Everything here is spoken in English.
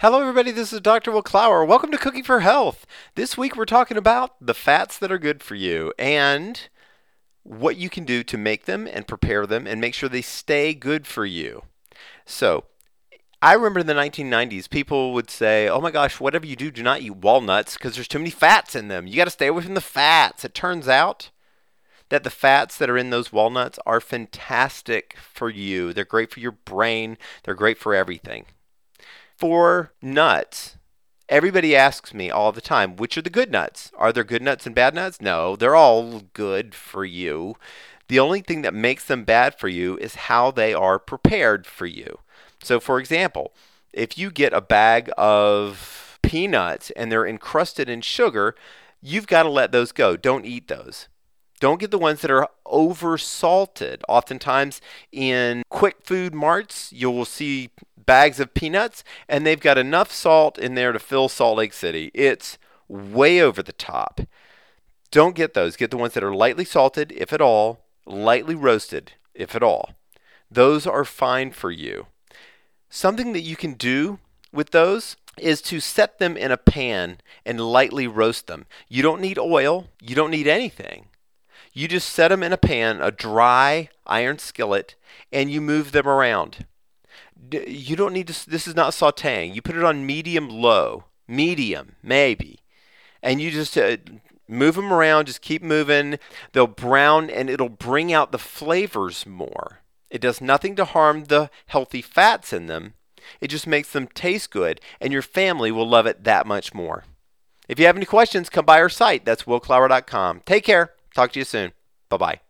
Hello, everybody. This is Dr. Will Clower. Welcome to Cooking for Health. This week, we're talking about the fats that are good for you and what you can do to make them and prepare them and make sure they stay good for you. So, I remember in the 1990s, people would say, oh my gosh, whatever you do, do not eat walnuts because there's too many fats in them. You got to stay away from the fats. It turns out that the fats that are in those walnuts are fantastic for you. They're great for your brain. They're great for everything. For nuts, everybody asks me all the time, which are the good nuts? Are there good nuts and bad nuts? No, they're all good for you. The only thing that makes them bad for you is how they are prepared for you. So, for example, if you get a bag of peanuts and they're encrusted in sugar, you've got to let those go. Don't eat those. Don't get the ones that are over salted. Oftentimes in quick food marts, you will see bags of peanuts and they've got enough salt in there to fill Salt Lake City. It's way over the top. Don't get those. Get the ones that are lightly salted, if at all, lightly roasted, if at all. Those are fine for you. Something that you can do with those is to set them in a pan and lightly roast them. You don't need oil. You don't need anything. You just set them in a pan, a dry iron skillet, and you move them around. You don't need to, this is not sauteing. You put it on medium-low, medium, maybe. And you just move them around, just keep moving. They'll brown and it'll bring out the flavors more. It does nothing to harm the healthy fats in them. It just makes them taste good, and your family will love it that much more. If you have any questions, come by our site. That's willclower.com. Take care. Talk to you soon. Bye-bye.